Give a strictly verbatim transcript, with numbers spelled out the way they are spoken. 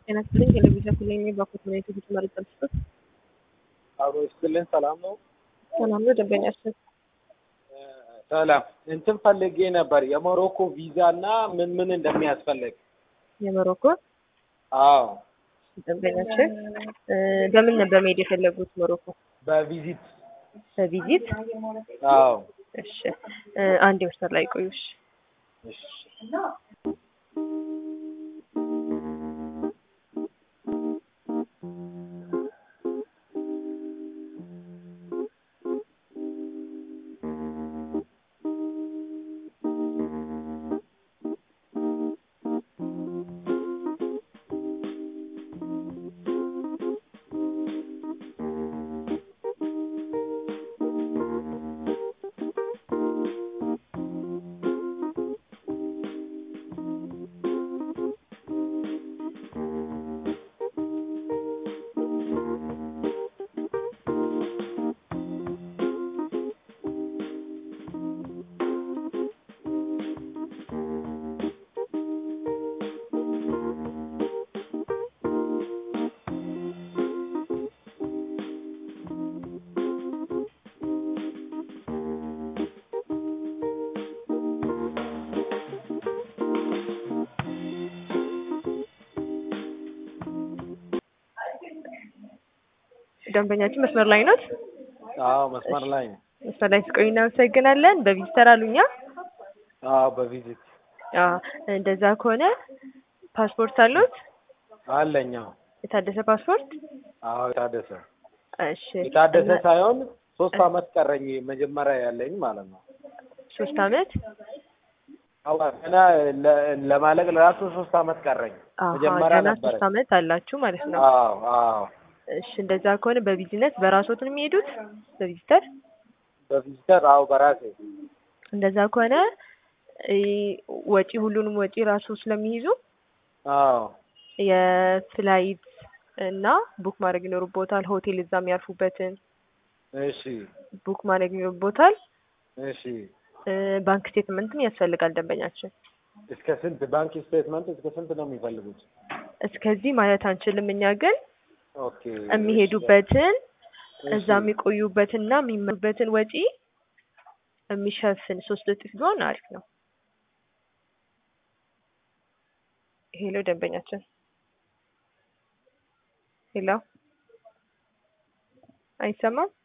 ጤና ይስጥልኝ ቴሌቪዥን ላይ ነው ባኮት ነው የትግል መረጃ ልስጥ አብሮ ይስጥልኝ ሰላም ነው ሰላም ነው ደንበኛችን ሰላም እንትን ፈልጌ ነበር የሞሮኮ ቪዛ እና ምን ምን እንደሚያስፈልግ የሞሮኮ አዎ ደንበኛችን በምን ነበር መሄድ የፈለጉት ሞሮኮ በቪዚት በቪዚት አዎ እሺ አንድ ወር ላይ ቆዩሽ እሺ ደንበኛችን መስመር ላይ ነው? አዎ መስመር ላይ ነው። መስመር ላይ ስቆይና እናመሰግናለን። በቪዚተር አሉኛ? አዎ በቪዚት። አዎ እንደዛ ከሆነ ፓስፖርት አሉት? አለኝ። አዎ የታደሰ ፓስፖርት? አዎ የታደሰ። እሺ የታደሰ ሳይሆን ሶስት አመት ቀረኝ መጀመሪያ ያለኝ ማለት ነው። ሶስት አመት? አዎ ገና ለማለቅ ለራሱ ሶስት አመት ቀረኝ። መጀመሪያ ነበር። ሶስት አመት አላችሁ ማለት ነው። አዎ አዎ እሺ እንደዛ ከሆነ በቢዝነስ በራስዎት ነው የሚሄዱት? በቪዚተር? በቪዚተር አዎ በራሴ። እንደዛ ከሆነ ወጪ ሁሉንም ወጪ ራሱ ስለሚይዙ አዎ የፍላይት እና ቡክ ማድረግ ይኖርቦታል። ሆቴል እዛ የሚያርፉበትን እሺ ቡክ ማድረግ ይኖርቦታል። እሺ ባንክ ስቴትመንትም ያስፈልጋል ደንበኛችን። እስከ ስንት ባንክ ስቴትመንት እስከ ስንት ነው የሚፈልጉት? እስከዚህ ማለት አንችልም እኛ ግን ኦኬ የሚሄዱበትን እዛ የሚቆዩበትና የሚመሩበትን ወጪ የሚሸፍን ሶስት እጥፍ ቢሆን አሪፍ ነው። ሄሎ ደንበኛችን ሄሎ አይሰማም?